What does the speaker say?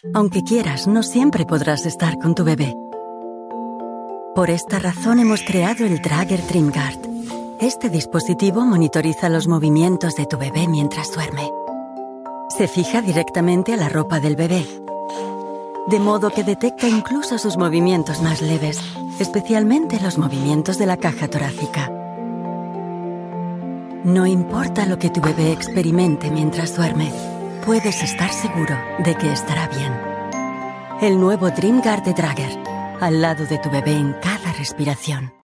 Aunque quieras, no siempre podrás estar con tu bebé. Por esta razón hemos creado el Drager DreamGuard. Este dispositivo monitoriza los movimientos de tu bebé mientras duerme. Se fija directamente a la ropa del bebé, de modo que detecta incluso sus movimientos más leves, especialmente los movimientos de la caja torácica. No importa lo que tu bebé experimente mientras duerme, puedes estar seguro de que estará bien. El nuevo DreamGuard de Drager, al lado de tu bebé en cada respiración.